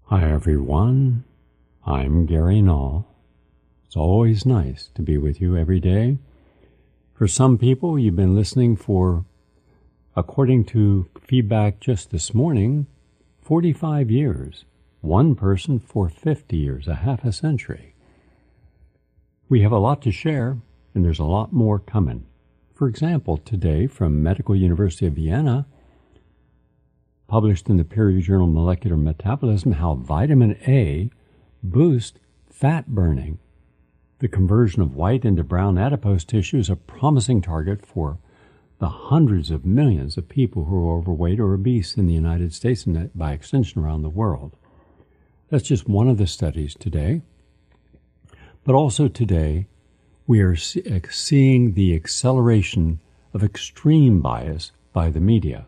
Hi everyone, I'm Gary Null. It's always nice to be with you every day. For some people, you've been listening for, according to feedback just this morning, 45 years. One person for 50 years, a half a century. We have a lot to share, and there's a lot more coming. For example, today from Medical University of Vienna, published in the peer-reviewed journal Molecular Metabolism, how vitamin A boosts fat burning. The conversion of white into brown adipose tissue is a promising target for the hundreds of millions of people who are overweight or obese in the United States and by extension around the world. That's just one of the studies today. But also today, we are seeing the acceleration of extreme bias by the media.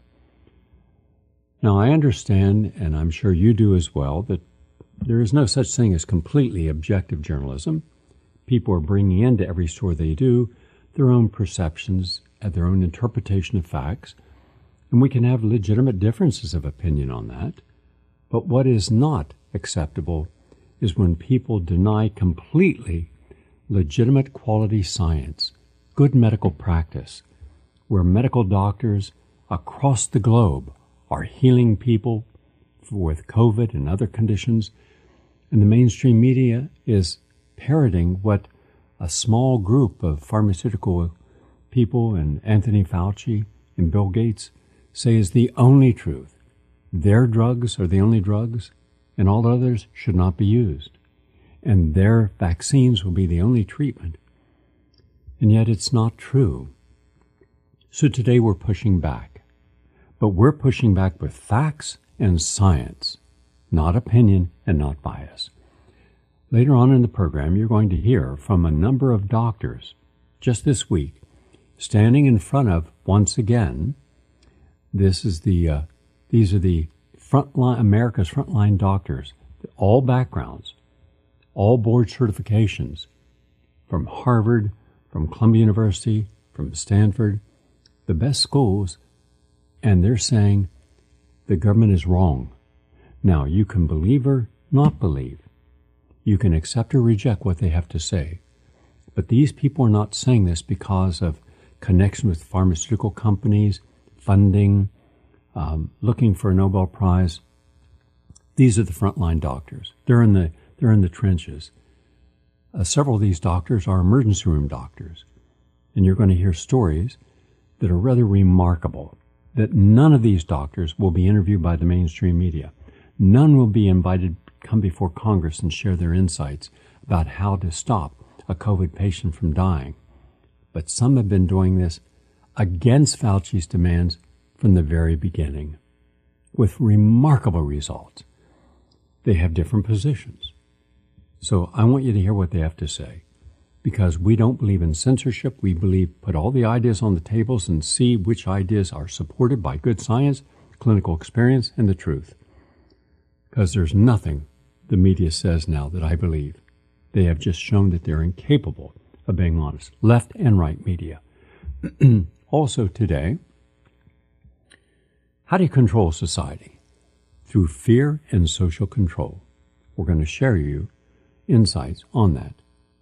Now, I understand, and I'm sure you do as well, that there is no such thing as completely objective journalism. People are bringing into every story they do their own perceptions and their own interpretation of facts, and we can have legitimate differences of opinion on that. But what is not acceptable is when people deny completely legitimate quality science, good medical practice, where medical doctors across the globe are healing people with COVID and other conditions, and the mainstream media is parroting what a small group of pharmaceutical people and Anthony Fauci and Bill Gates say is the only truth. Their drugs are the only drugs, and all others should not be used. And their vaccines will be the only treatment. And yet it's not true. So today we're pushing back. But we're pushing back with facts and science, not opinion and not bias. Later on in the program, you're going to hear from a number of doctors just this week standing in front of, once again, these are the frontline, America's frontline doctors, all backgrounds, all board certifications, from Harvard, from Columbia University, from Stanford, the best schools. And they're saying the government is wrong. Now, you can believe or not believe. You can accept or reject what they have to say. But these people are not saying this because of connection with pharmaceutical companies, funding, looking for a Nobel Prize. These are the frontline doctors. They're in the trenches. Several of these doctors are emergency room doctors. And you're going to hear stories that are rather remarkable. That none of these doctors will be interviewed by the mainstream media. None will be invited to come before Congress and share their insights about how to stop a COVID patient from dying. But some have been doing this against Fauci's demands from the very beginning, with remarkable results. They have different positions. So I want you to hear what they have to say. Because we don't believe in censorship. We believe put all the ideas on the tables and see which ideas are supported by good science, clinical experience, and the truth. Because there's nothing the media says now that I believe. They have just shown that they're incapable of being honest. Left and right media. Also today, how do you control society? Through fear and social control. We're going to share you insights on that.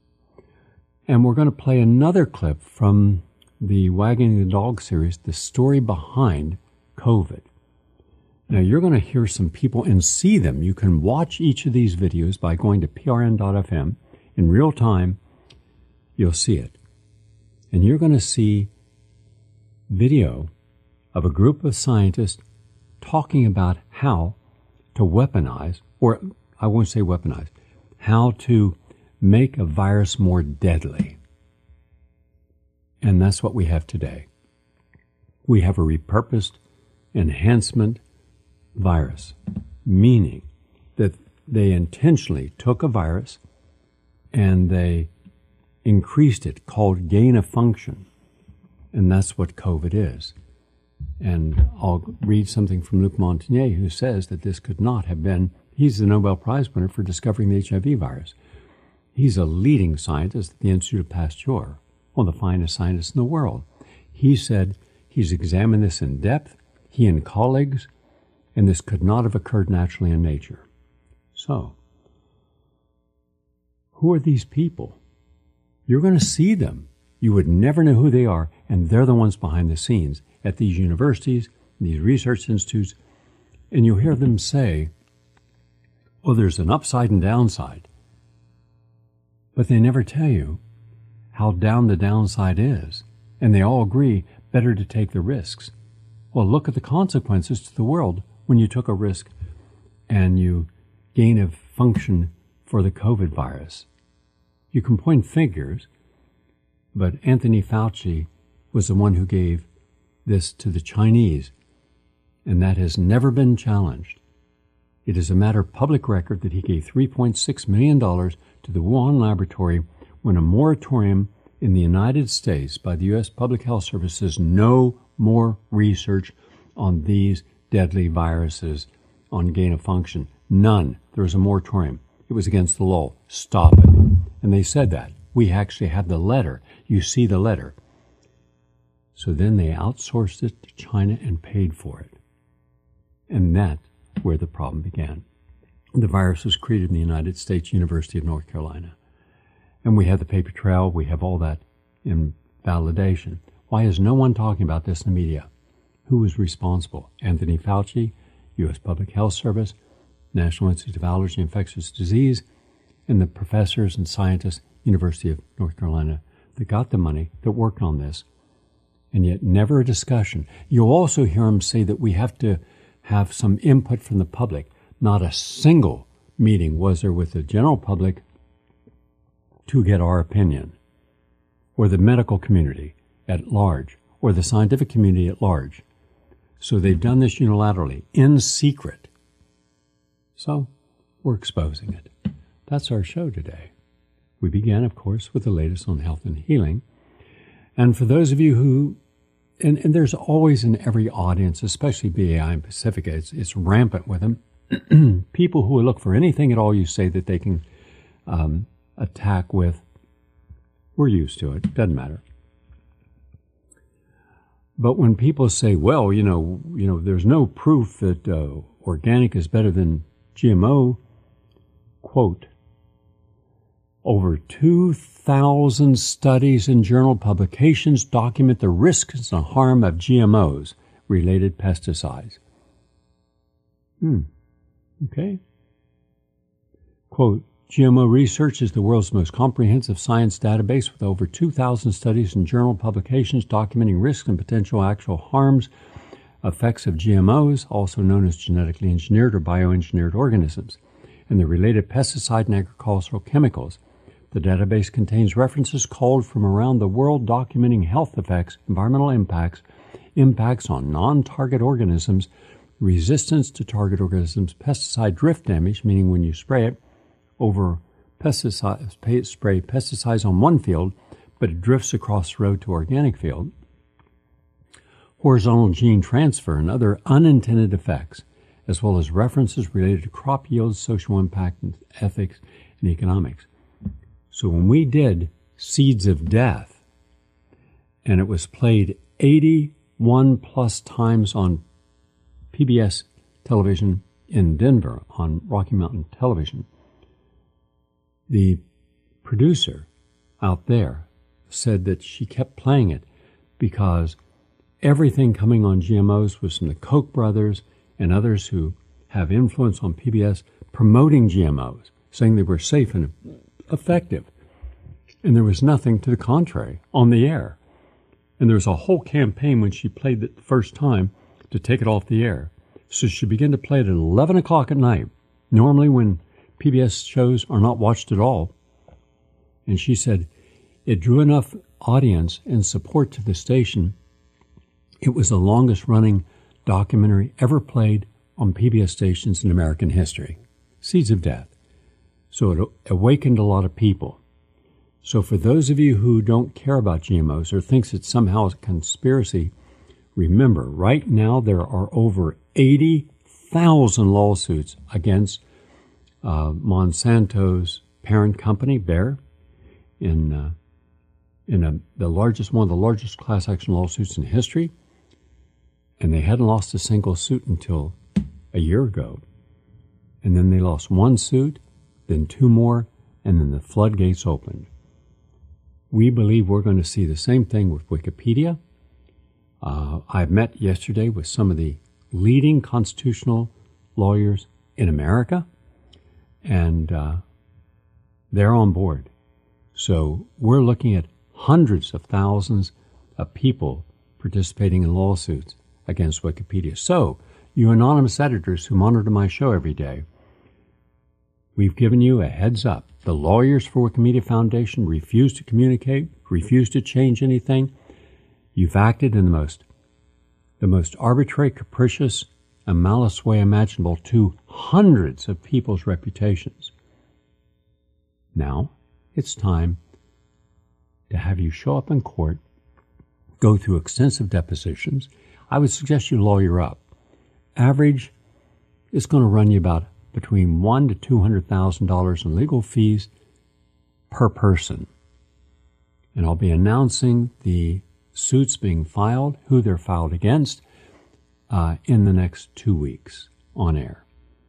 And we're going to play another clip from the Wagging the Dog series, the story behind COVID. Now, you're going to hear some people and see them. You can watch each of these videos by going to prn.fm. In real time, you'll see it. And you're going to see video of a group of scientists talking about how to weaponize, or I won't say weaponize, how to make a virus more deadly. And that's what we have today. We have a repurposed enhancement virus, meaning that they intentionally took a virus and they increased it, called gain of function. And that's what COVID is. And I'll read something from Luc Montagnier, who says that this could not have been, he's the Nobel Prize winner for discovering the HIV virus. He's a leading scientist at the Institute of Pasteur, one of the finest scientists in the world. He said he's examined this in depth, he and colleagues, and this could not have occurred naturally in nature. So, who are these people? You're going to see them. You would never know who they are, and they're the ones behind the scenes at these universities, these research institutes, and you'll hear them say, oh, there's an upside and downside. But they never tell you how down the downside is, and they all agree better to take the risks. Well, look at the consequences to the world when you took a risk and you gain a function for the COVID virus. You can point fingers, but Anthony Fauci was the one who gave this to the Chinese, and that has never been challenged. It is a matter of public record that he gave $3.6 million to the Wuhan laboratory when a moratorium in the United States by the U.S. Public Health Service says no more research on these deadly viruses on gain of function. None. There was a moratorium. It was against the law. Stop it. And they said that. We actually have the letter. You see the letter. So then they outsourced it to China and paid for it. And that's where the problem began. The virus was created in the United States, University of North Carolina. And we have the paper trail. We have all that in validation. Why is no one talking about this in the media? Who was responsible? Anthony Fauci, U.S. Public Health Service, National Institute of Allergy and Infectious Disease, and the professors and scientists, University of North Carolina, that got the money, that worked on this, and yet never a discussion. You'll also hear them say that we have to have some input from the public. Not a single meeting was there with the general public to get our opinion, or the medical community at large, or the scientific community at large. So they've done this unilaterally, in secret. So we're exposing it. That's our show today. We began, of course, with the latest on health and healing. And for those of you who, and there's always in every audience, especially BAI and Pacifica, it's rampant with them, people who will look for anything at all you say that they can attack with. We're used to it. Doesn't matter. But when people say, well, you know, there's no proof that organic is better than GMO, quote, over 2,000 studies and journal publications document the risks and harm of GMOs-related pesticides. Okay. Quote, GMO research is the world's most comprehensive science database with over 2,000 studies and journal publications documenting risks and potential actual harms, effects of GMOs, also known as genetically engineered or bioengineered organisms, and the related pesticide and agricultural chemicals. The database contains references culled from around the world documenting health effects, environmental impacts, impacts on non-target organisms, resistance to target organisms, pesticide drift damage, meaning when you spray it over spray pesticides on one field, but it drifts across the road to organic field, horizontal gene transfer and other unintended effects, as well as references related to crop yields, social impact, and ethics and economics. So when we did Seeds of Death, and it was played 81 plus times on PBS television in Denver, on Rocky Mountain Television, the producer out there said that she kept playing it because everything coming on GMOs was from the Koch brothers and others who have influence on PBS promoting GMOs, saying they were safe and effective. And there was nothing to the contrary on the air. And there was a whole campaign when she played it the first time to take it off the air. So she began to play it at 11 o'clock at night, normally when PBS shows are not watched at all. And she said it drew enough audience and support to the station. It was the longest running documentary ever played on PBS stations in American history. Seeds of Death. So it awakened a lot of people. So for those of you who don't care about GMOs or thinks it's somehow a conspiracy, remember, right now there are over 80,000 lawsuits against Monsanto's parent company, Bayer, in one of the largest class action lawsuits in history, and they hadn't lost a single suit until a year ago. And then they lost one suit, then two more, and then the floodgates opened. We believe we're going to see the same thing with Wikipedia. I met yesterday with some of the leading constitutional lawyers in America, and they're on board. So we're looking at hundreds of thousands of people participating in lawsuits against Wikipedia. So, you anonymous editors who monitor my show every day, we've given you a heads up. The lawyers for Wikimedia Foundation refuse to communicate, refuse to change anything. You've acted in the most arbitrary, capricious, and malice way imaginable to hundreds of people's reputations. Now, it's time to have you show up in court, go through extensive depositions. I would suggest you lawyer up. Average is going to run you about between $1,000 to $200,000 in legal fees per person. And I'll be announcing the suits being filed, who they're filed against, in the next 2 weeks on air.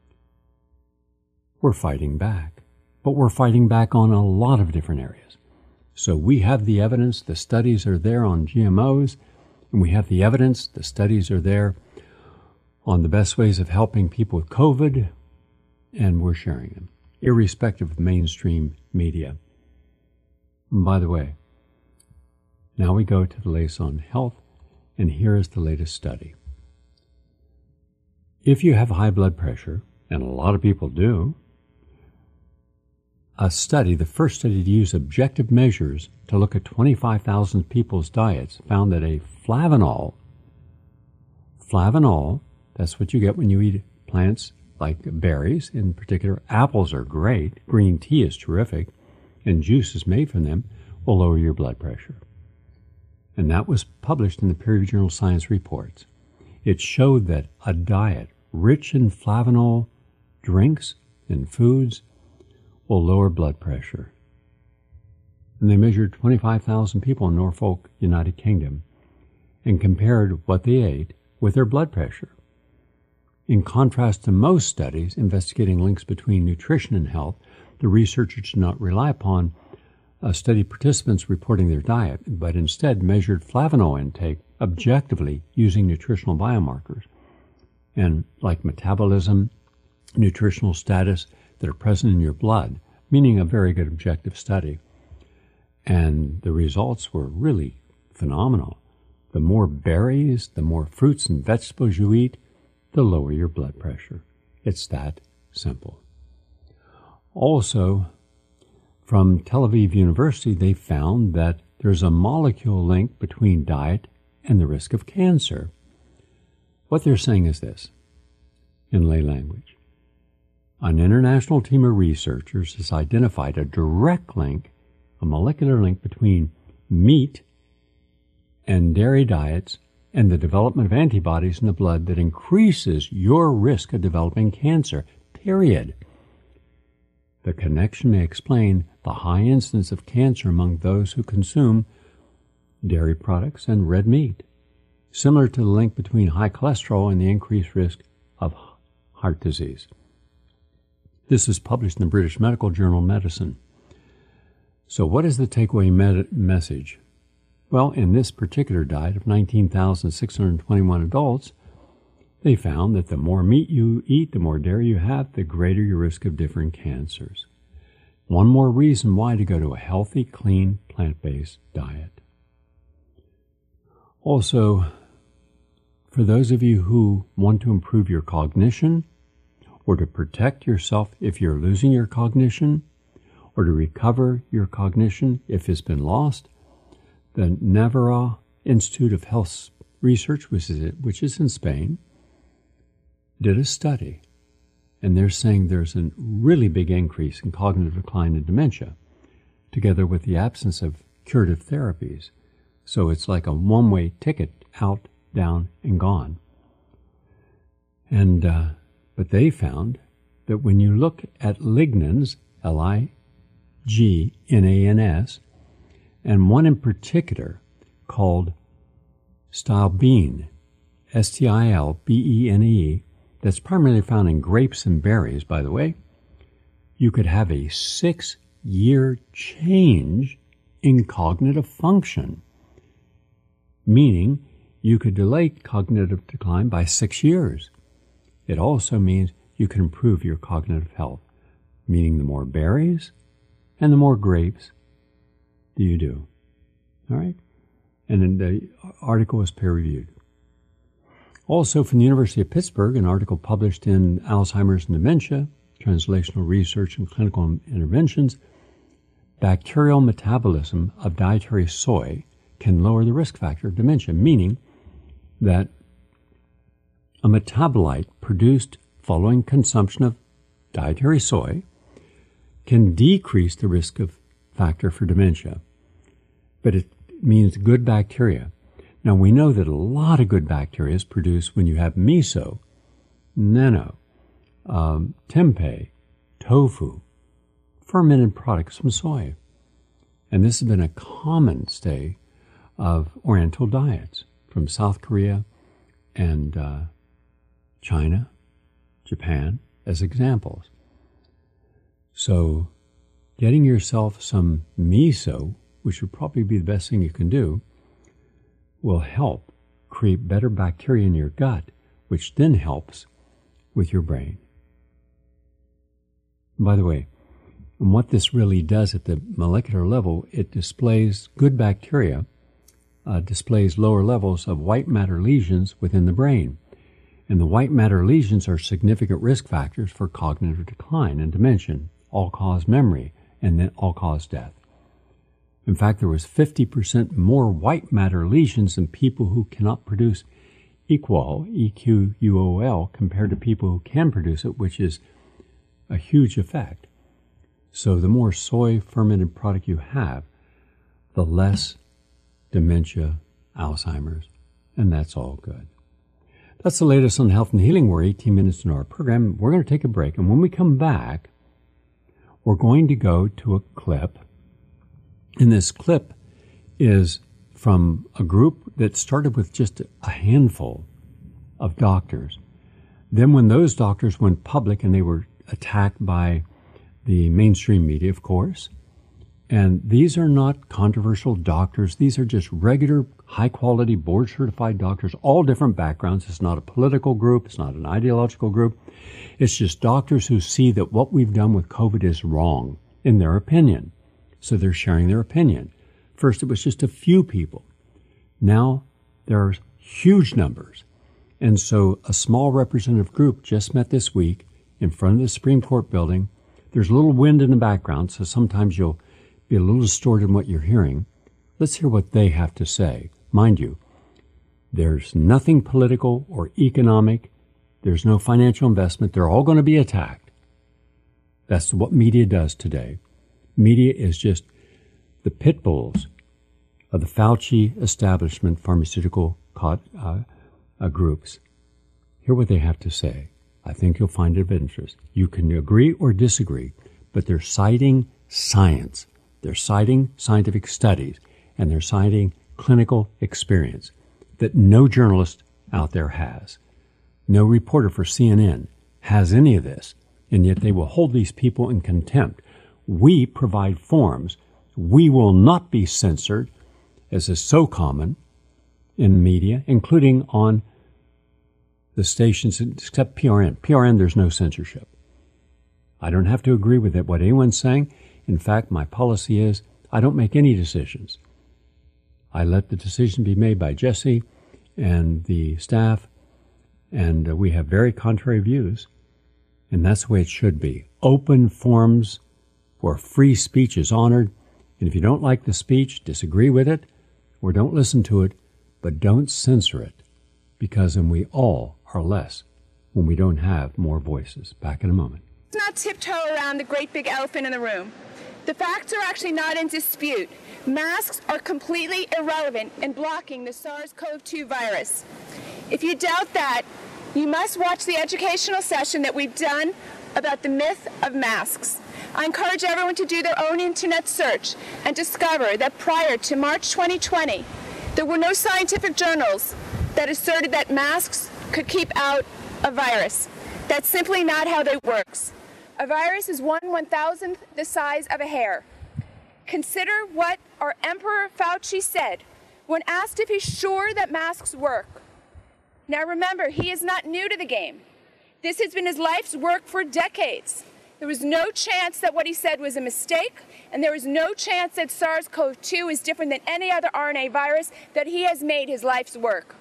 We're fighting back, but we're fighting back on a lot of different areas. So we have the evidence, the studies are there on GMOs, and we have the evidence, the studies are there on the best ways of helping people with COVID, and we're sharing them, irrespective of mainstream media. And by the way, now we go to the latest on health, and here is the latest study. If you have high blood pressure, and a lot of people do, the first study to use objective measures to look at 25,000 people's diets found that a flavanol, that's what you get when you eat plants like berries, in particular apples are great, green tea is terrific, and juices made from them will lower your blood pressure. And that was published in the peer-reviewed journal Science Reports. It showed that a diet rich in flavanol drinks and foods will lower blood pressure. And they measured 25,000 people in Norfolk, United Kingdom, and compared what they ate with their blood pressure. In contrast to most studies investigating links between nutrition and health, the researchers did not rely upon study participants reporting their diet, but instead measured flavanol intake objectively using nutritional biomarkers, and like metabolism, nutritional status that are present in your blood, meaning a very good objective study. And the results were really phenomenal. The more berries, the more fruits and vegetables you eat, the lower your blood pressure. It's that simple. Also, from Tel Aviv University, they found that there's a molecule link between diet and the risk of cancer. What they're saying is this, in lay language. An international team of researchers has identified a direct link, a molecular link between meat and dairy diets and the development of antibodies in the blood that increases your risk of developing cancer, period. The connection may explain the high incidence of cancer among those who consume dairy products and red meat, similar to the link between high cholesterol and the increased risk of heart disease. This is published in the British Medical Journal Medicine. So what is the takeaway message? Well, in this particular diet of 19,621 adults, they found that the more meat you eat, the more dairy you have, the greater your risk of different cancers. One more reason why to go to a healthy, clean, plant-based diet. Also, for those of you who want to improve your cognition, or to protect yourself if you're losing your cognition, or to recover your cognition if it's been lost, the Navarra Institute of Health Research, which is in Spain, did a study, and they're saying there's a really big increase in cognitive decline and dementia, together with the absence of curative therapies. So it's like a one-way ticket, out, down, and gone. And but they found that when you look at lignans, L-I-G-N-A-N-S, and one in particular called stilbene, S-T-I-L-B-E-N-E, that's primarily found in grapes and berries, by the way, you could have a 6-year change in cognitive function, meaning you could delay cognitive decline by 6 years. It also means you can improve your cognitive health, meaning the more berries and the more grapes do you do. All right? And then the article is peer-reviewed. Also, from the University of Pittsburgh, an article published in Alzheimer's and Dementia, Translational Research and Clinical Interventions, bacterial metabolism of dietary soy can lower the risk factor of dementia, meaning that a metabolite produced following consumption of dietary soy can decrease the risk of factor for dementia. But it means good bacteria. Now, we know that a lot of good bacteria is produced when you have miso, nano, tempeh, tofu, fermented products from soy. And this has been a common stay of Oriental diets from South Korea and China, Japan, as examples. So getting yourself some miso, which would probably be the best thing you can do, will help create better bacteria in your gut, which then helps with your brain. And by the way, and what this really does at the molecular level, it displays good bacteria, displays lower levels of white matter lesions within the brain. And the white matter lesions are significant risk factors for cognitive decline and dementia, all-cause memory, and then all-cause death. In fact, there was 50% more white matter lesions in people who cannot produce equal, EQUOL, compared to people who can produce it, which is a huge effect. So the more soy fermented product you have, the less dementia, Alzheimer's, and that's all good. That's the latest on health and healing. We're 18 minutes into our program. We're going to take a break, and when we come back, we're going to go to a clip. And this clip is from a group that started with just a handful of doctors. Then when those doctors went public and they were attacked by the mainstream media, of course, and these are not controversial doctors. These are just regular, high-quality, board-certified doctors, all different backgrounds. It's not a political group. It's not an ideological group. It's just doctors who see that what we've done with COVID is wrong, in their opinion. So they're sharing their opinion. First, it was just a few people. Now, there are huge numbers. And so a small representative group just met this week in front of the Supreme Court building. There's a little wind in the background, so sometimes you'll be a little distorted in what you're hearing. Let's hear what they have to say. Mind you, there's nothing political or economic. There's no financial investment. They're all going to be attacked. That's what media does today. Media is just the pit bulls of the Fauci establishment pharmaceutical groups. Hear what they have to say. I think you'll find it of interest. You can agree or disagree, but they're citing science. They're citing scientific studies, and they're citing clinical experience that no journalist out there has. No reporter for CNN has any of this, and yet they will hold these people in contempt. We provide forms. We will not be censored, as is so common in media, including on the stations, except PRN. PRN, there's no censorship. I don't have to agree with it, what anyone's saying. In fact, my policy is I don't make any decisions. I let the decision be made by Jesse and the staff, and we have very contrary views, and that's the way it should be. Open forums where free speech is honored, and if you don't like the speech, disagree with it, or don't listen to it, but don't censor it, because then we all are less when we don't have more voices. Back in a moment. Let's not tiptoe around the great big elephant in the room. The facts are actually not in dispute. Masks are completely irrelevant in blocking the SARS-CoV-2 virus. If you doubt that, you must watch the educational session that we've done about the myth of masks. I encourage everyone to do their own internet search and discover that prior to March 2020, there were no scientific journals that asserted that masks could keep out a virus. That's simply not how that works. A virus is 1/1000th the size of a hair. Consider what our Emperor Fauci said when asked if he's sure that masks work. Now remember, he is not new to the game. This has been his life's work for decades. There was no chance that what he said was a mistake, and there is no chance that SARS-CoV-2 is different than any other RNA virus that he has made his life's work.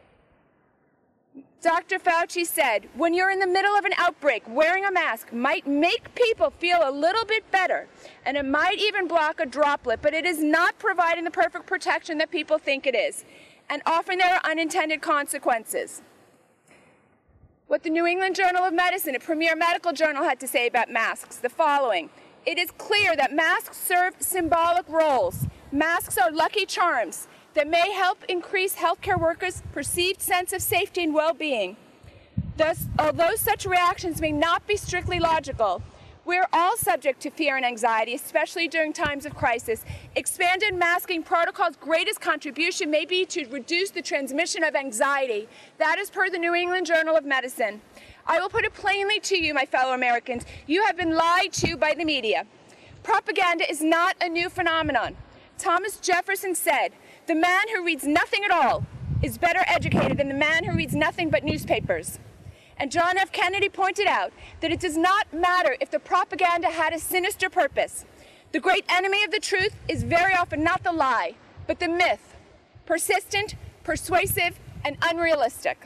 Dr. Fauci said, when you're in the middle of an outbreak, wearing a mask might make people feel a little bit better, and it might even block a droplet, but it is not providing the perfect protection that people think it is, and often there are unintended consequences. What the New England Journal of Medicine, a premier medical journal, had to say about masks, the following: it is clear that masks serve symbolic roles. Masks are lucky charms that may help increase healthcare workers' perceived sense of safety and well-being. Thus, although such reactions may not be strictly logical, we're all subject to fear and anxiety, especially during times of crisis. Expanded masking protocols' greatest contribution may be to reduce the transmission of anxiety. That is per the New England Journal of Medicine. I will put it plainly to you, my fellow Americans, you have been lied to by the media. Propaganda is not a new phenomenon. Thomas Jefferson said, "The man who reads nothing at all is better educated than the man who reads nothing but newspapers." And John F. Kennedy pointed out that it does not matter if the propaganda had a sinister purpose. The great enemy of the truth is very often not the lie, but the myth, persistent, persuasive, and unrealistic.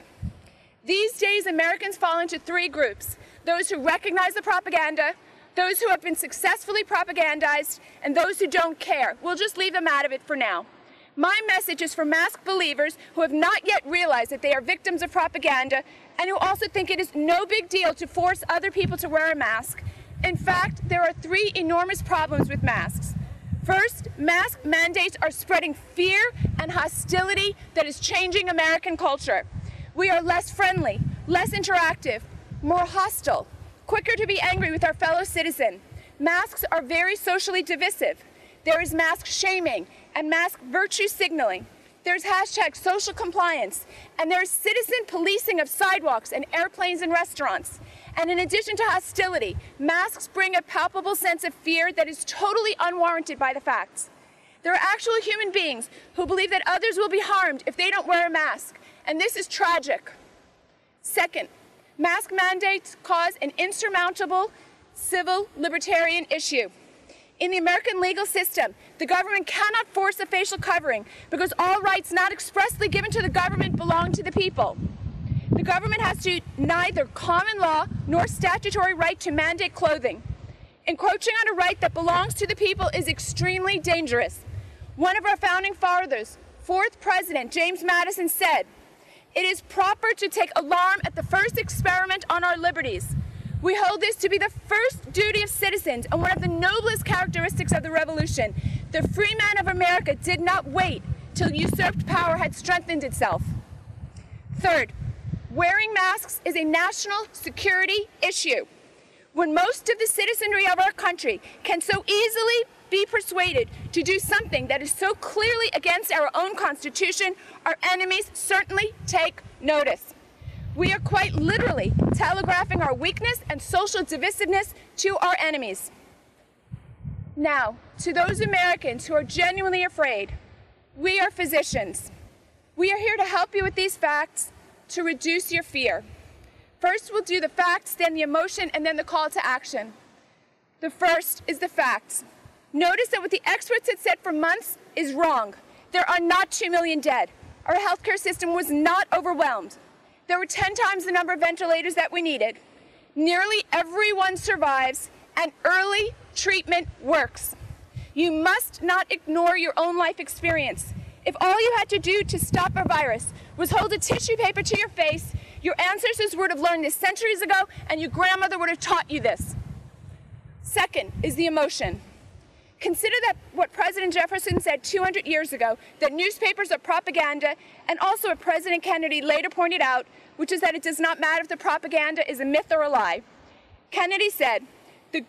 These days, Americans fall into three groups: those who recognize the propaganda, those who have been successfully propagandized, and those who don't care. We'll just leave them out of it for now. My message is for mask believers who have not yet realized that they are victims of propaganda and who also think it is no big deal to force other people to wear a mask. In fact, there are three enormous problems with masks. First, mask mandates are spreading fear and hostility that is changing American culture. We are less friendly, less interactive, more hostile, quicker to be angry with our fellow citizen. Masks are very socially divisive. There is mask shaming and mask virtue signaling. There's hashtag social compliance, and there's citizen policing of sidewalks and airplanes and restaurants. And in addition to hostility, masks bring a palpable sense of fear that is totally unwarranted by the facts. There are actual human beings who believe that others will be harmed if they don't wear a mask, and this is tragic. Second, mask mandates cause an insurmountable civil libertarian issue. In the American legal system, the government cannot force a facial covering because all rights not expressly given to the government belong to the people. The government has neither common law nor statutory right to mandate clothing. Encroaching on a right that belongs to the people is extremely dangerous. One of our founding fathers, fourth President James Madison, said, "It is proper to take alarm at the first experiment on our liberties. We hold this to be the first duty of citizens and one of the noblest characteristics of the Revolution. The free men of America did not wait till usurped power had strengthened itself." Third, wearing masks is a national security issue. When most of the citizenry of our country can so easily be persuaded to do something that is so clearly against our own Constitution, our enemies certainly take notice. We are quite literally telegraphing our weakness and social divisiveness to our enemies. Now, to those Americans who are genuinely afraid, we are physicians. We are here to help you with these facts to reduce your fear. First, we'll do the facts, then the emotion, and then the call to action. The first is the facts. Notice that what the experts had said for months is wrong. There are not 2 million dead. Our healthcare system was not overwhelmed. There were 10 times the number of ventilators that we needed. Nearly everyone survives, and early treatment works. You must not ignore your own life experience. If all you had to do to stop a virus was hold a tissue paper to your face, your ancestors would have learned this centuries ago, and your grandmother would have taught you this. Second is the emotion. Consider that what President Jefferson said 200 years ago, that newspapers are propaganda, and also what President Kennedy later pointed out, which is that it does not matter if the propaganda is a myth or a lie. Kennedy said, the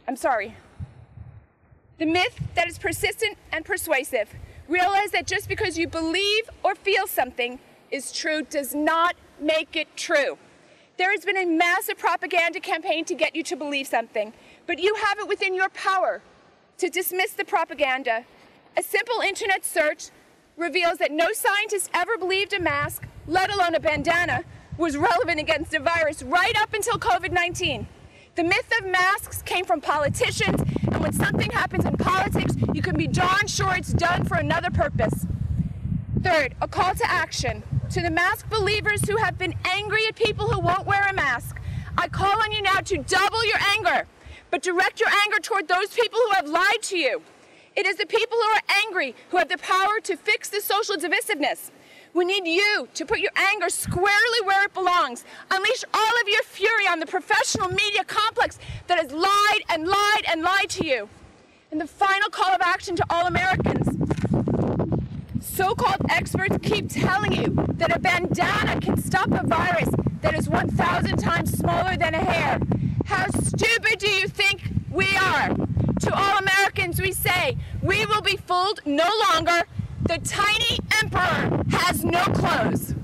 myth that is persistent and persuasive. Realize that just because you believe or feel something is true does not make it true. There has been a massive propaganda campaign to get you to believe something, but you have it within your power to dismiss the propaganda. A simple internet search reveals that no scientist ever believed a mask, let alone a bandana, was relevant against a virus right up until COVID-19. The myth of masks came from politicians, and when something happens in politics, you can be darn sure it's done for another purpose. Third, a call to action. To the mask believers who have been angry at people who won't wear a mask, I call on you now to double your anger, but direct your anger toward those people who have lied to you. It is the people who are angry who have the power to fix the social divisiveness. We need you to put your anger squarely where it belongs. Unleash all of your fury on the professional media complex that has lied and lied and lied to you. And the final call of action to all Americans. So-called experts keep telling you that a bandana can stop a virus that is 1,000 times smaller than a hair. How stupid do you think we are? To all Americans, we say, we will be fooled no longer. The tiny emperor has no clothes.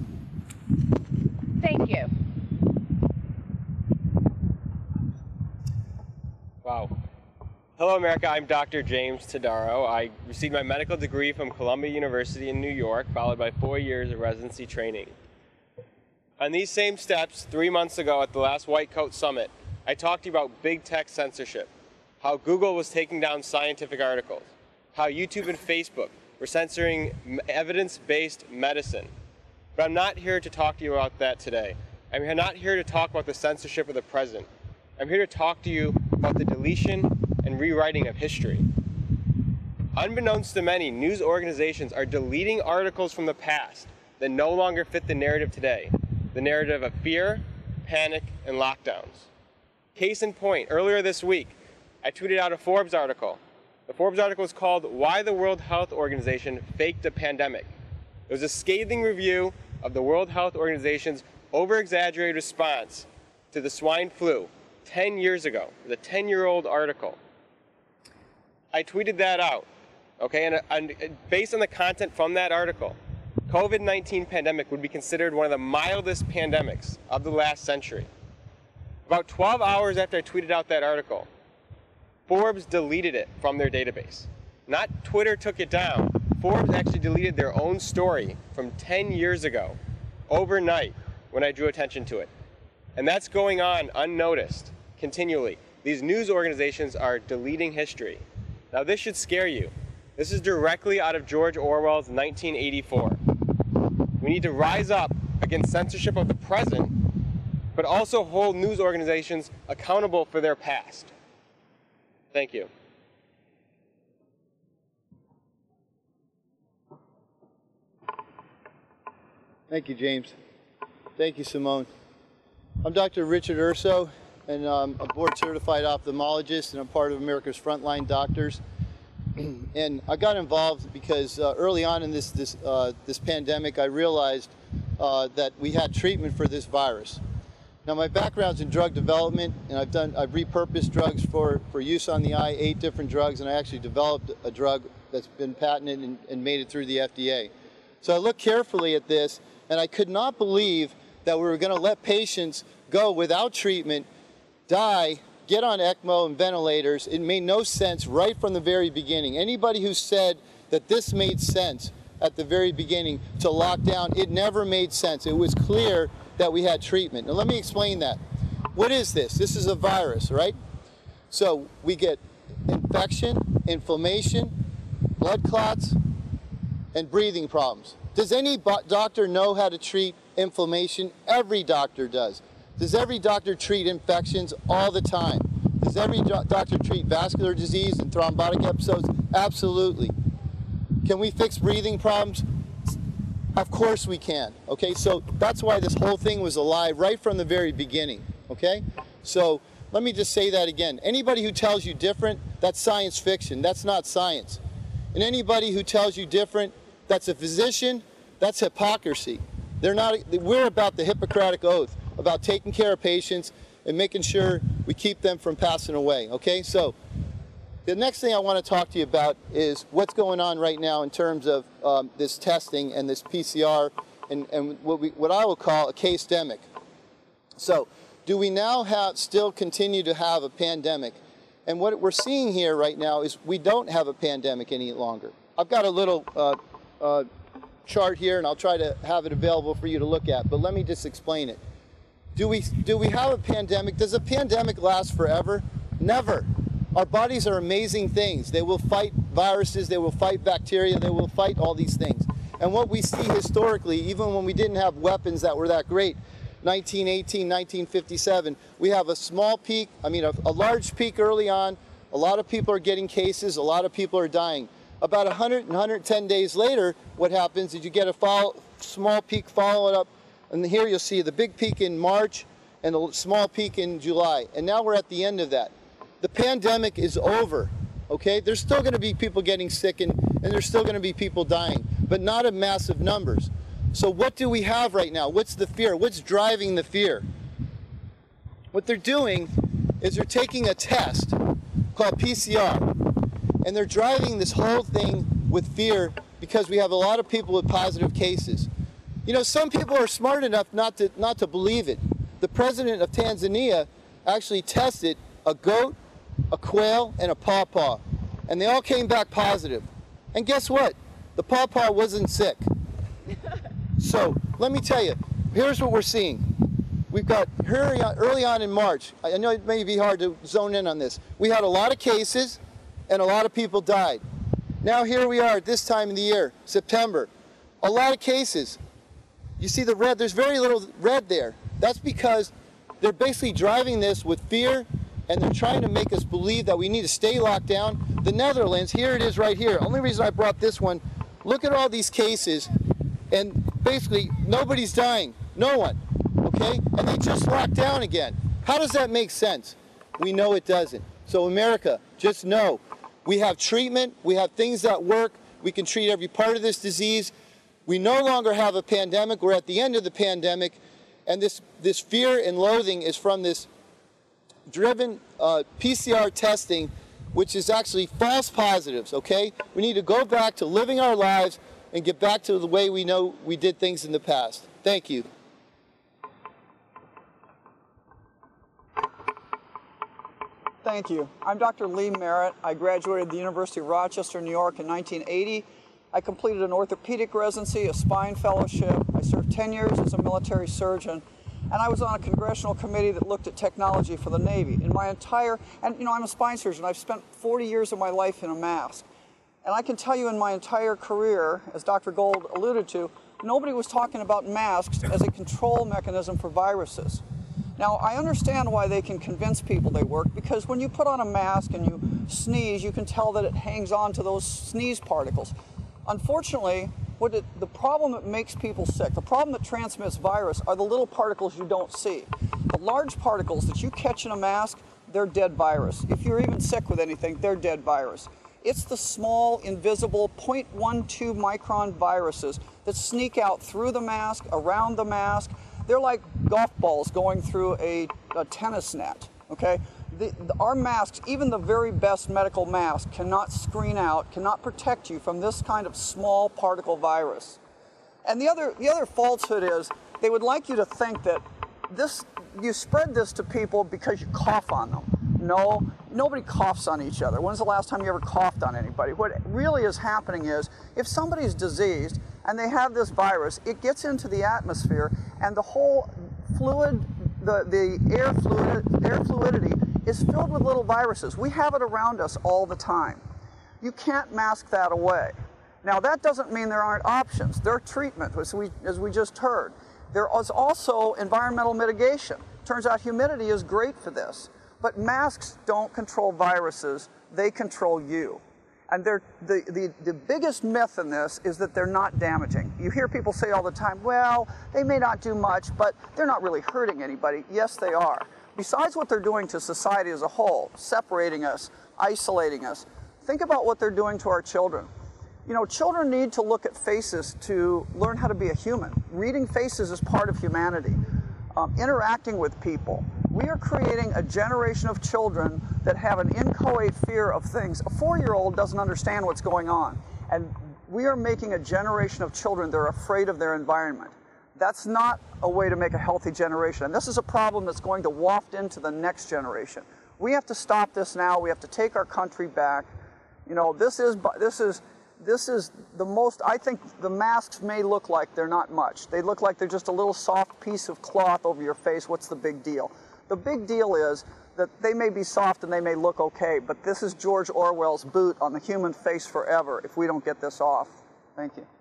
Thank you. Wow. Hello, America. I'm Dr. James Todaro. I received my medical degree from Columbia University in New York, followed by 4 years of residency training. On these same steps, 3 months ago at the last White Coat Summit, I talked to you about big tech censorship, how Google was taking down scientific articles, how YouTube and Facebook were censoring evidence-based medicine. But I'm not here to talk to you about that today. I'm not here to talk about the censorship of the present. I'm here to talk to you about the deletion and rewriting of history. Unbeknownst to many, news organizations are deleting articles from the past that no longer fit the narrative today, the narrative of fear, panic, and lockdowns. Case in point, earlier this week, I tweeted out a Forbes article. The Forbes article is called "Why the World Health Organization Faked a Pandemic." It was a scathing review of the World Health Organization's over-exaggerated response to the swine flu 10 years ago. It was a 10-year-old article. I tweeted that out, okay, and based on the content from that article, COVID-19 pandemic would be considered one of the mildest pandemics of the last century. About 12 hours after I tweeted out that article, Forbes deleted it from their database. Not Twitter took it down. Forbes actually deleted their own story from 10 years ago, overnight, when I drew attention to it. And that's going on unnoticed, continually. These news organizations are deleting history. Now this should scare you. This is directly out of George Orwell's 1984. We need to rise up against censorship of the present, but also hold news organizations accountable for their past. Thank you. Thank you, James. Thank you, Simone. I'm Dr. Richard Urso, and I'm a board-certified ophthalmologist, and I'm part of America's Frontline Doctors. And I got involved because early on in this pandemic, I realized that we had treatment for this virus. Now, my background's in drug development, and I've repurposed drugs for use on the eye, 8 different drugs, and I actually developed a drug that's been patented and made it through the FDA. So I looked carefully at this, and I could not believe that we were going to let patients go without treatment, die, get on ECMO and ventilators. It made no sense right from the very beginning. Anybody who said that this made sense at the very beginning to lock down, it never made sense. It was clear that we had treatment. Now let me explain that. What is this? This is a virus, right? So we get infection, inflammation, blood clots, and breathing problems. Does any doctor know how to treat inflammation? Every doctor does. Does every doctor treat infections? All the time. Does every doctor treat vascular disease and thrombotic episodes? Absolutely. Can we fix breathing problems? Of course we can. Okay, so that's why this whole thing was a lie right from the very beginning. Okay, so let me just say that again. Anybody who tells you different, that's science fiction. That's not science. And anybody who tells you different, that's a physician, that's hypocrisy. We're about the Hippocratic Oath, about taking care of patients and making sure we keep them from passing away. Okay, so the next thing I want to talk to you about is what's going on right now in terms of this testing and this PCR and what I will call a case-demic. So, do we now still continue to have a pandemic? And what we're seeing here right now is we don't have a pandemic any longer. I've got a little chart here, and I'll try to have it available for you to look at, but let me just explain it. Do we have a pandemic? Does a pandemic last forever? Never. Our bodies are amazing things. They will fight viruses, they will fight bacteria, they will fight all these things. And what we see historically, even when we didn't have weapons that were that great, 1918, 1957, we have a small peak, a large peak early on. A lot of people are getting cases, a lot of people are dying. About 100 and 110 days later, what happens is you get a small peak followed up, and here you'll see the big peak in March and a small peak in July. And now we're at the end of that. The pandemic is over, okay? There's still going to be people getting sick and there's still going to be people dying, but not in massive numbers. So what do we have right now? What's the fear? What's driving the fear? What they're doing is they're taking a test called PCR, and they're driving this whole thing with fear because we have a lot of people with positive cases. You know, some people are smart enough not to believe it. The president of Tanzania actually tested a goat, a quail, and a pawpaw, and they all came back positive. And guess what? The pawpaw wasn't sick. So let me tell you, here's what we're seeing. We've got early on in March, I know it may be hard to zone in on this, we had a lot of cases and a lot of people died. Now here we are at this time of the year, September, a lot of cases. You see the red, there's very little red there. That's because they're basically driving this with fear, and they're trying to make us believe that we need to stay locked down. The Netherlands, here it is right here. Only reason I brought this one, look at all these cases, and basically nobody's dying, no one, okay? And they just locked down again. How does that make sense? We know it doesn't. So America, just know, we have treatment, we have things that work, we can treat every part of this disease. We no longer have a pandemic, we're at the end of the pandemic, and this fear and loathing is from this driven PCR testing, which is actually false positives, okay? We need to go back to living our lives and get back to the way we know we did things in the past. Thank you. Thank you. I'm Dr. Lee Merritt. I graduated the University of Rochester, New York in 1980. I completed an orthopedic residency, a spine fellowship. I served 10 years as a military surgeon. And I was on a congressional committee that looked at technology for the Navy. And I'm a spine surgeon. I've spent 40 years of my life in a mask. And I can tell you in my entire career, as Dr. Gold alluded to, nobody was talking about masks as a control mechanism for viruses. Now, I understand why they can convince people they work, because when you put on a mask and you sneeze, you can tell that it hangs on to those sneeze particles. Unfortunately, the problem that makes people sick, the problem that transmits virus, are the little particles you don't see. The large particles that you catch in a mask, they're dead virus. If you're even sick with anything, they're dead virus. It's the small, invisible 0.12 micron viruses that sneak out through the mask, around the mask. They're like golf balls going through a tennis net, okay? Our masks, even the very best medical mask, cannot screen out, cannot protect you from this kind of small particle virus. And the other falsehood is they would like you to think that you spread this to people because you cough on them. No, nobody coughs on each other. When's the last time you ever coughed on anybody? What really is happening is if somebody's diseased and they have this virus, it gets into the atmosphere and the whole fluid, the air fluidity is filled with little viruses. We have it around us all the time. You can't mask that away. Now that doesn't mean there aren't options. There are treatments, as we just heard. There is also environmental mitigation. Turns out humidity is great for this. But masks don't control viruses, they control you. And the biggest myth in this is that they're not damaging. You hear people say all the time, well, they may not do much, but they're not really hurting anybody. Yes, they are. Besides what they're doing to society as a whole, separating us, isolating us, think about what they're doing to our children. You know, children need to look at faces to learn how to be a human. Reading faces is part of humanity. Interacting with people. We are creating a generation of children that have an inchoate fear of things. A 4-year-old doesn't understand what's going on. And we are making a generation of children that are afraid of their environment. That's not a way to make a healthy generation. And this is a problem that's going to waft into the next generation. We have to stop this now. We have to take our country back. You know, this is the most, I think the masks may look like they're not much. They look like they're just a little soft piece of cloth over your face. What's the big deal? The big deal is that they may be soft and they may look okay, but this is George Orwell's boot on the human face forever if we don't get this off. Thank you.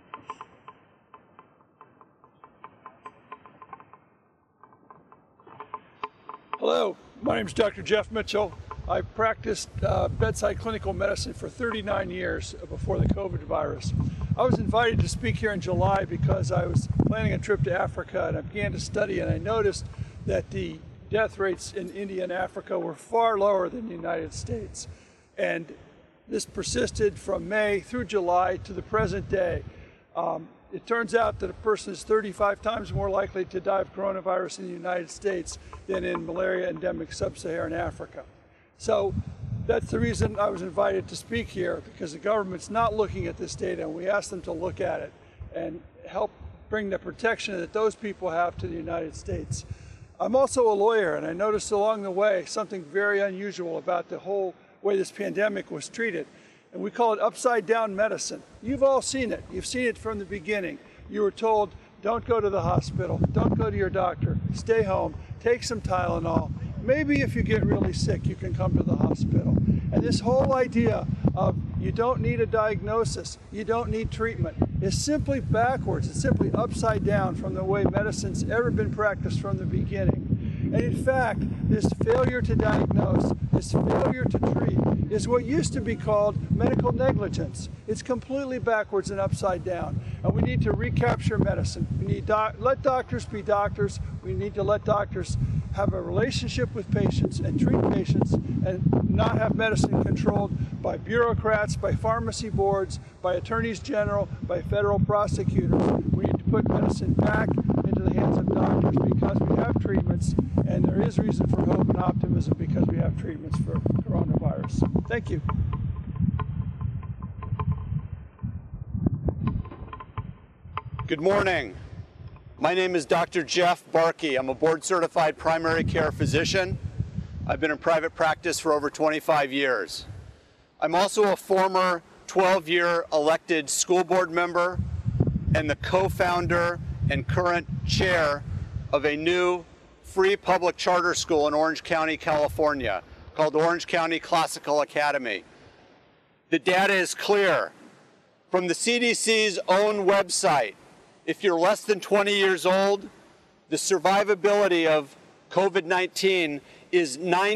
Hello, my name is Dr. Jeff Mitchell. I practiced bedside clinical medicine for 39 years before the COVID virus. I was invited to speak here in July because I was planning a trip to Africa and I began to study, and I noticed that the death rates in India and Africa were far lower than the United States. And this persisted from May through July to the present day. It turns out that a person is 35 times more likely to die of coronavirus in the United States than in malaria endemic sub-Saharan Africa. So that's the reason I was invited to speak here, because the government's not looking at this data, and we asked them to look at it and help bring the protection that those people have to the United States. I'm also a lawyer, and I noticed along the way something very unusual about the whole way this pandemic was treated. And we call it upside down medicine. You've all seen it. You've seen it from the beginning. You were told, don't go to the hospital, don't go to your doctor, stay home, take some Tylenol. Maybe if you get really sick, you can come to the hospital. And this whole idea of you don't need a diagnosis, you don't need treatment, is simply backwards. It's simply upside down from the way medicine's ever been practiced from the beginning. And in fact, this failure to diagnose, this failure to treat, is what used to be called medical negligence. It's completely backwards and upside down. And we need to recapture medicine. We need let doctors be doctors. We need to let doctors have a relationship with patients and treat patients, and not have medicine controlled by bureaucrats, by pharmacy boards, by attorneys general, by federal prosecutors. We need to put medicine back into the hands of doctors, because we have treatments, and there is reason for hope and optimism because we have treatments for coronavirus. Thank you. Good morning. My name is Dr. Jeff Barkey. I'm a board-certified primary care physician. I've been in private practice for over 25 years. I'm also a former 12-year elected school board member and the co-founder and current chair of a new free public charter school in Orange County, California, called Orange County Classical Academy. The data is clear. From the CDC's own website, if you're less than 20 years old, the survivability of COVID-19 is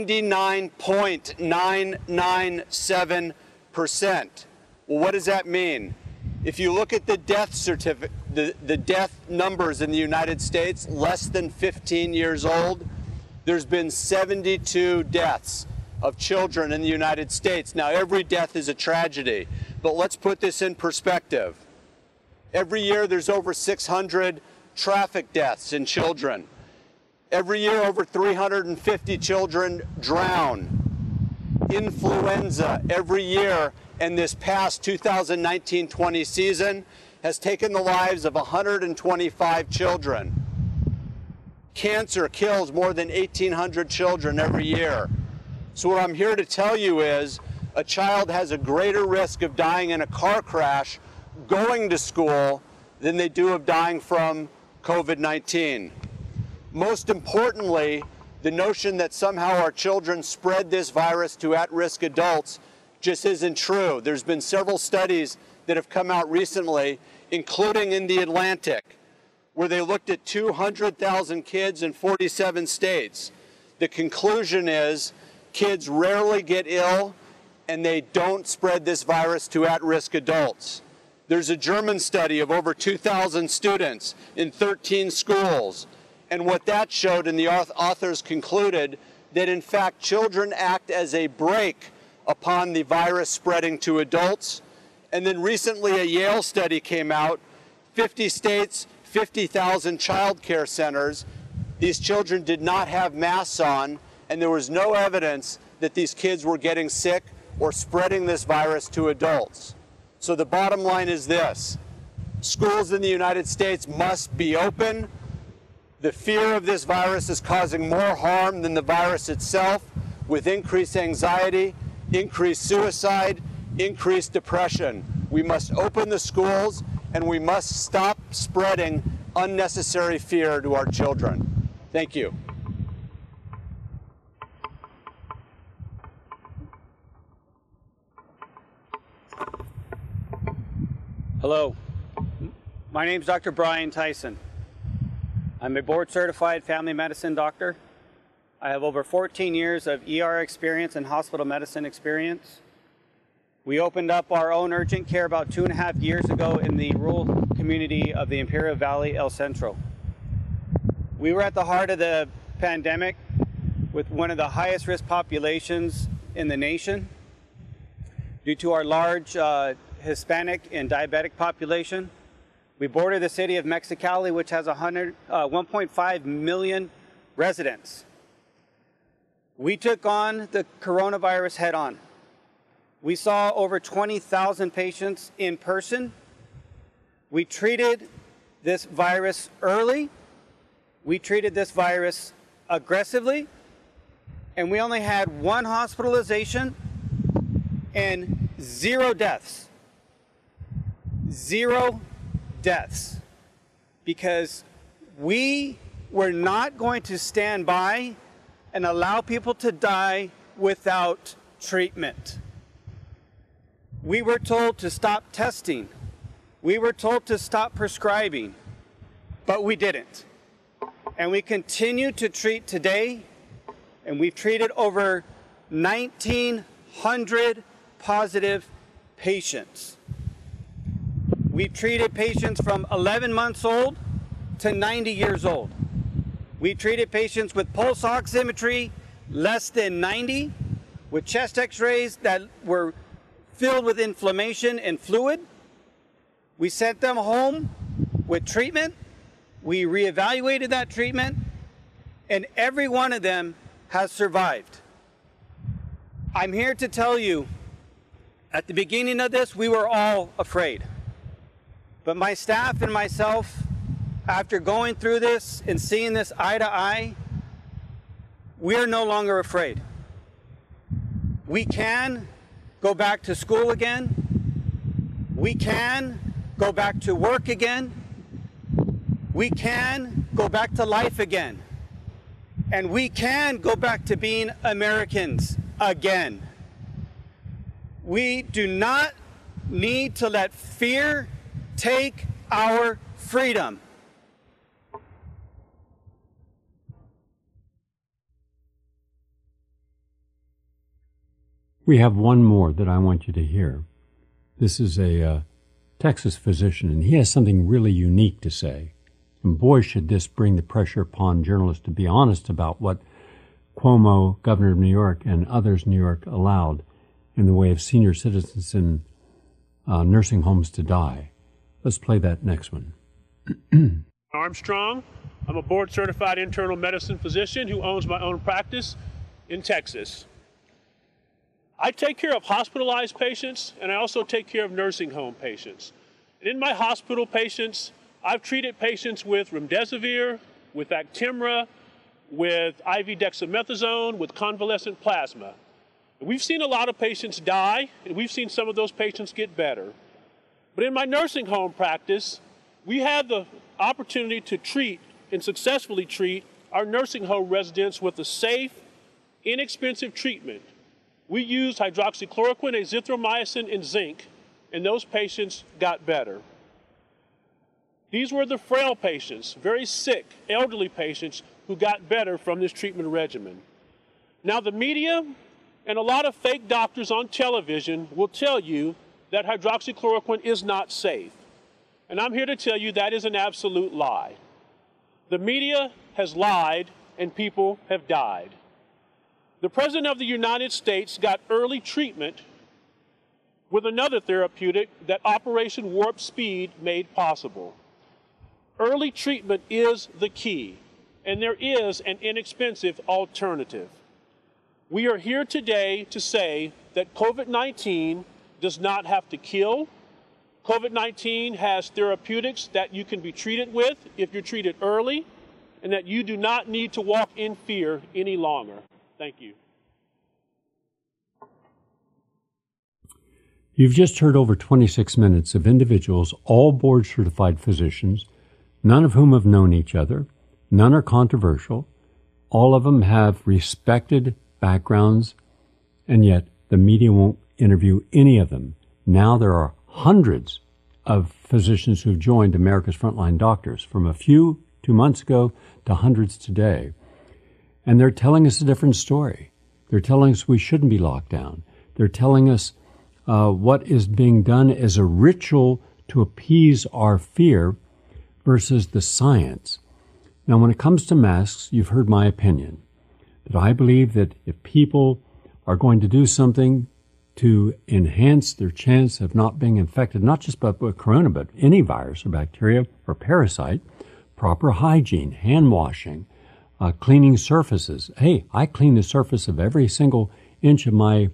99.997%. Well, what does that mean? If you look at the death certificate, the death numbers in the United States, less than 15 years old, there's been 72 deaths of children in the United States. Now, every death is a tragedy, but let's put this in perspective. Every year, there's over 600 traffic deaths in children. Every year, over 350 children drown. Influenza every year, and this past 2019-20 season has taken the lives of 125 children. Cancer kills more than 1,800 children every year. So what I'm here to tell you is a child has a greater risk of dying in a car crash going to school than they do of dying from COVID-19. Most importantly, the notion that somehow our children spread this virus to at-risk adults just isn't true. There's been several studies that have come out recently, including in The Atlantic, where they looked at 200,000 kids in 47 states. The conclusion is kids rarely get ill and they don't spread this virus to at-risk adults. There's a German study of over 2,000 students in 13 schools, and what that showed, and the authors concluded, that in fact children act as a brake upon the virus spreading to adults. And then recently a Yale study came out, 50 states, 50,000 child care centers. These children did not have masks on, and there was no evidence that these kids were getting sick or spreading this virus to adults. So the bottom line is this: Schools in the United States must be open. The fear of this virus is causing more harm than the virus itself, with increased anxiety, increased suicide, increased depression. We must open the schools, and we must stop spreading unnecessary fear to our children. Thank you. Hello, my name is Dr. Brian Tyson. I'm a board-certified family medicine doctor. I have over 14 years of ER experience and hospital medicine experience. We opened up our own urgent care about 2.5 years ago in the rural community of the Imperial Valley, El Centro. We were at the heart of the pandemic with one of the highest risk populations in the nation due to our large Hispanic and diabetic population. We border the city of Mexicali, which has 1.5 million residents. We took on the coronavirus head on. We saw over 20,000 patients in person. We treated this virus early. We treated this virus aggressively. And we only had 1 hospitalization and 0 deaths. 0 deaths. Because we were not going to stand by and allow people to die without treatment. We were told to stop testing. We were told to stop prescribing, but we didn't. And we continue to treat today, and we've treated over 1,900 positive patients. We've treated patients from 11 months old to 90 years old. We've treated patients with pulse oximetry less than 90, with chest x-rays that were filled with inflammation and fluid. We sent them home with treatment. We reevaluated that treatment, and every one of them has survived. I'm here to tell you, at the beginning of this, we were all afraid. But my staff and myself, after going through this and seeing this eye to eye, we are no longer afraid. We can go back to school again. We can go back to work again. We can go back to life again. And we can go back to being Americans again. We do not need to let fear take our freedom. We have one more that I want you to hear. This is a Texas physician, and he has something really unique to say. And boy, should this bring the pressure upon journalists to be honest about what Cuomo, governor of New York, and others in New York allowed in the way of senior citizens in nursing homes to die. Let's play that next one. Armstrong. I'm a board-certified internal medicine physician who owns my own practice in Texas. I take care of hospitalized patients, and I also take care of nursing home patients. And in my hospital patients, I've treated patients with remdesivir, with Actemra, with IV dexamethasone, with convalescent plasma. And we've seen a lot of patients die, and we've seen some of those patients get better. But in my nursing home practice, we had the opportunity to treat and successfully treat our nursing home residents with a safe, inexpensive treatment. We used hydroxychloroquine, azithromycin, and zinc, and those patients got better. These were the frail patients, very sick, elderly patients who got better from this treatment regimen. Now, the media and a lot of fake doctors on television will tell you that hydroxychloroquine is not safe. And I'm here to tell you that is an absolute lie. The media has lied and people have died. The President of the United States got early treatment with another therapeutic that Operation Warp Speed made possible. Early treatment is the key, and there is an inexpensive alternative. We are here today to say that COVID-19 does not have to kill, COVID-19 has therapeutics that you can be treated with if you're treated early, and that you do not need to walk in fear any longer. Thank you. You've just heard over 26 minutes of individuals, all board-certified physicians, none of whom have known each other, none are controversial, all of them have respected backgrounds, and yet the media won't interview any of them. Now there are hundreds of physicians who've joined America's Frontline Doctors, from a few 2 months ago to hundreds today. And they're telling us a different story. They're telling us we shouldn't be locked down. They're telling us what is being done as a ritual to appease our fear versus the science. Now, when it comes to masks, you've heard my opinion, that I believe that if people are going to do something to enhance their chance of not being infected, not just by corona, but any virus or bacteria or parasite, proper hygiene, hand washing, cleaning surfaces. Hey, I clean the surface of every single inch of my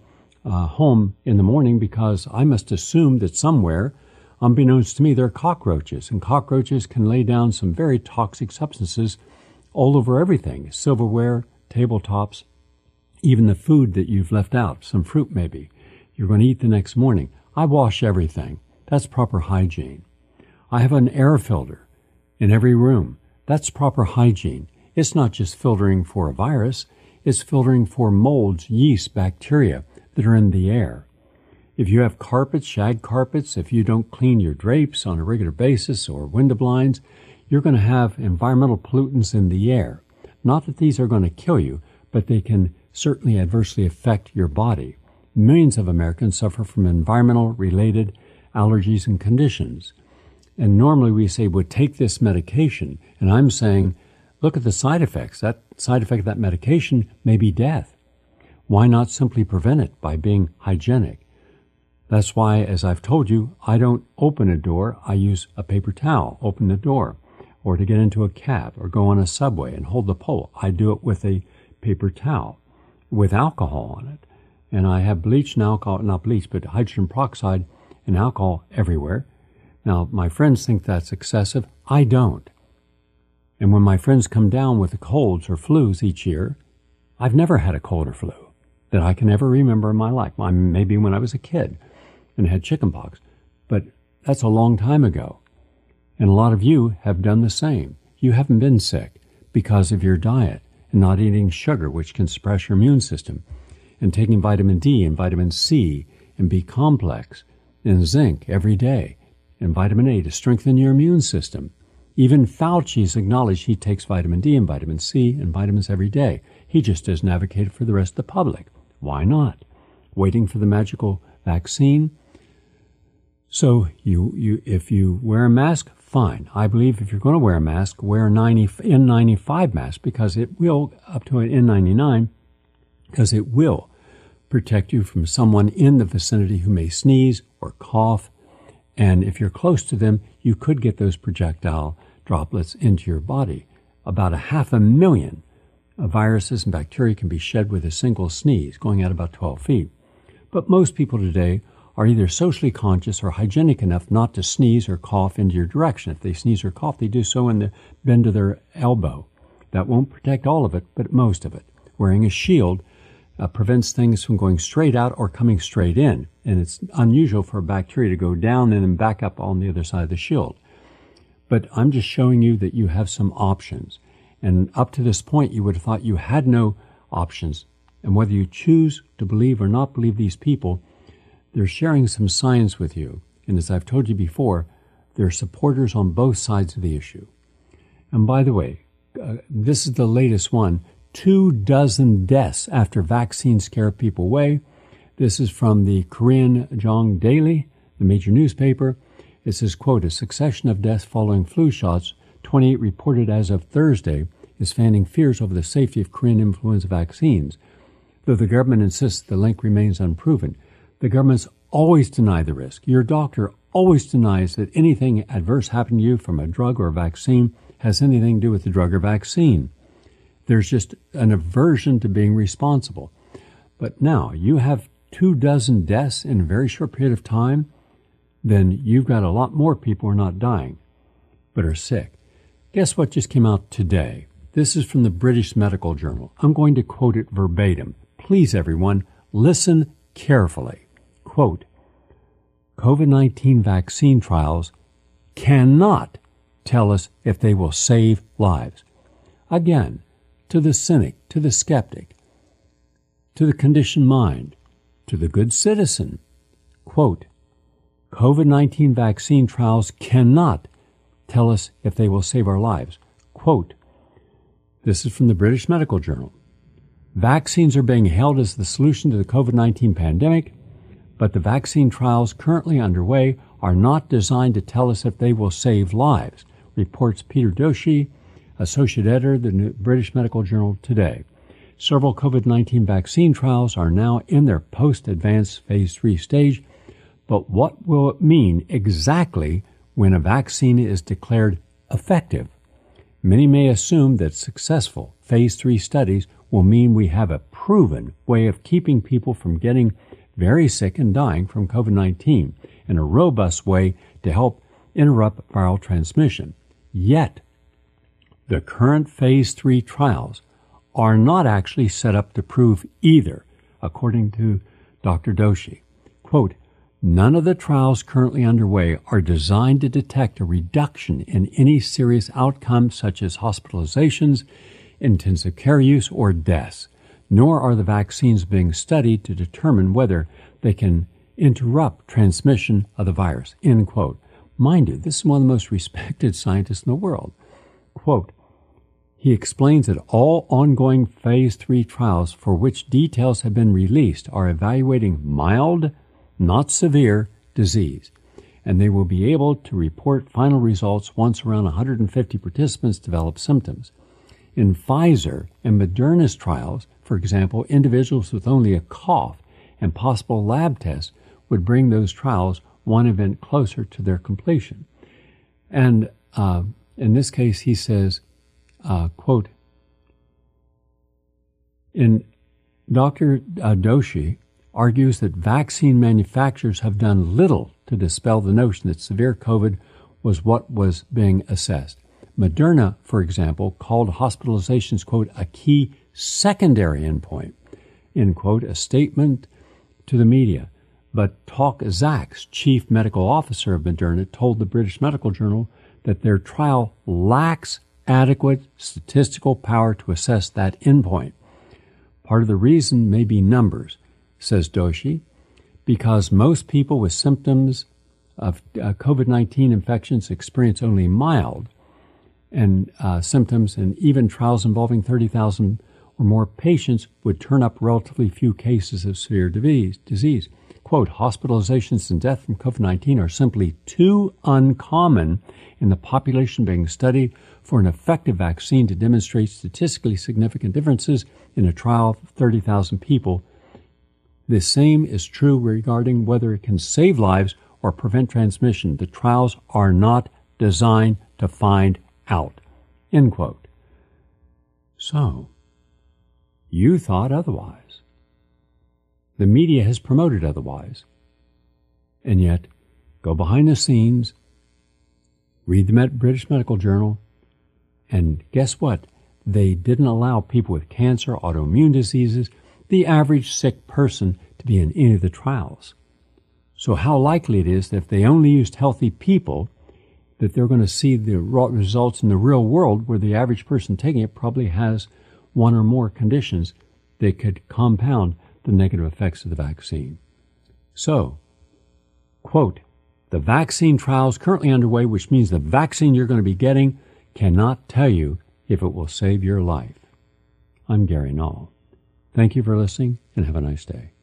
home in the morning because I must assume that somewhere, unbeknownst to me, there are cockroaches, and cockroaches can lay down some very toxic substances all over everything, silverware, tabletops, even the food that you've left out, some fruit maybe, you're going to eat the next morning. I wash everything. That's proper hygiene. I have an air filter in every room. That's proper hygiene. It's not just filtering for a virus. It's filtering for molds, yeast, bacteria that are in the air. If you have carpets, shag carpets, if you don't clean your drapes on a regular basis or window blinds, you're going to have environmental pollutants in the air. Not that these are going to kill you, but they can certainly adversely affect your body. Millions of Americans suffer from environmental-related allergies and conditions. And normally we say, well, take this medication. And I'm saying, look at the side effects. That side effect of that medication may be death. Why not simply prevent it by being hygienic? That's why, as I've told you, I don't open a door. I use a paper towel, open the door, or to get into a cab or go on a subway and hold the pole. I do it with a paper towel with alcohol on it. And I have bleach and alcohol, not bleach, but hydrogen peroxide and alcohol everywhere. Now, my friends think that's excessive. I don't. And when my friends come down with the colds or flus each year, I've never had a cold or flu that I can ever remember in my life. Maybe when I was a kid and had chickenpox, but that's a long time ago. And a lot of you have done the same. You haven't been sick because of your diet and not eating sugar, which can suppress your immune system, and taking vitamin D and vitamin C and B complex and zinc every day, and vitamin A to strengthen your immune system. Even Fauci's acknowledged he takes vitamin D and vitamin C and vitamins every day. He just doesn't advocate it for the rest of the public. Why not? Waiting for the magical vaccine? So if you wear a mask, fine. I believe if you're going to wear a mask, wear an N95 mask, because it will, up to an N99, because it will protect you from someone in the vicinity who may sneeze or cough. And if you're close to them, you could get those projectile droplets into your body. About 500,000 viruses and bacteria can be shed with a single sneeze, going out about 12 feet. But most people today are either socially conscious or hygienic enough not to sneeze or cough into your direction. If they sneeze or cough, they do so in the bend of their elbow. That won't protect all of it, but most of it. Wearing a shield prevents things from going straight out or coming straight in. And it's unusual for a bacteria to go down and then back up on the other side of the shield. But I'm just showing you that you have some options. And up to this point, you would have thought you had no options. And whether you choose to believe or not believe these people, they're sharing some science with you. And as I've told you before, there are supporters on both sides of the issue. And by the way, this is the latest one. 24 deaths after vaccines scare people away. This is from the Korean Jong Daily, the major newspaper. It says, quote, a succession of deaths following flu shots, 28 reported as of Thursday, is fanning fears over the safety of Korean influenza vaccines. Though the government insists the link remains unproven, the government's always denied the risk. Your doctor always denies that anything adverse happened to you from a drug or a vaccine has anything to do with the drug or vaccine. There's just an aversion to being responsible. But now you have 24 deaths in a very short period of time. then you've got a lot more people who are not dying, but are sick. Guess what just came out today? This is from the British Medical Journal. I'm going to quote it verbatim. Please, everyone, listen carefully. Quote, COVID-19 vaccine trials cannot tell us if they will save lives. Again, to the cynic, to the skeptic, to the conditioned mind, to the good citizen, quote, COVID-19 vaccine trials cannot tell us if they will save our lives. Quote, this is from the British Medical Journal. Vaccines are being hailed as the solution to the COVID-19 pandemic, but the vaccine trials currently underway are not designed to tell us if they will save lives, reports Peter Doshi, Associate Editor of the British Medical Journal today. Several COVID-19 vaccine trials are now in their post-advanced phase 3 stage, but what will it mean exactly when a vaccine is declared effective? Many may assume that successful phase 3 studies will mean we have a proven way of keeping people from getting very sick and dying from COVID-19 and a robust way to help interrupt viral transmission. Yet, the current phase 3 trials are not actually set up to prove either, according to Dr. Doshi. Quote, none of the trials currently underway are designed to detect a reduction in any serious outcomes such as hospitalizations, intensive care use, or deaths, nor are the vaccines being studied to determine whether they can interrupt transmission of the virus, end quote. Mind you, this is one of the most respected scientists in the world. Quote, he explains that all ongoing phase 3 trials for which details have been released are evaluating mild, not severe, disease, and they will be able to report final results once around 150 participants develop symptoms. In Pfizer and Moderna's trials, for example, individuals with only a cough and possible lab tests would bring those trials one event closer to their completion. And in this case, he says, quote, in Dr. Doshi argues that vaccine manufacturers have done little to dispel the notion that severe COVID was what was being assessed. Moderna, for example, called hospitalizations, quote, a key secondary endpoint, end quote, a statement to the media. But Talk Zaks, chief medical officer of Moderna, told the British Medical Journal that their trial lacks adequate statistical power to assess that endpoint. Part of the reason may be numbers, says Doshi, because most people with symptoms of COVID-19 infections experience only mild and symptoms, and even trials involving 30,000 or more patients would turn up relatively few cases of severe disease. Quote, hospitalizations and death from COVID-19 are simply too uncommon in the population being studied for an effective vaccine to demonstrate statistically significant differences in a trial of 30,000 people. The same is true regarding whether it can save lives or prevent transmission. The trials are not designed to find out, end quote. So, you thought otherwise. The media has promoted otherwise. And yet, go behind the scenes, read the British Medical Journal, and guess what? They didn't allow people with cancer, autoimmune diseases, the average sick person to be in any of the trials. So how likely it is that if they only used healthy people, that they're going to see the results in the real world where the average person taking it probably has one or more conditions that could compound the negative effects of the vaccine. So, quote, the vaccine trials currently underway, which means the vaccine you're going to be getting cannot tell you if it will save your life. I'm Gary Null. Thank you for listening and have a nice day.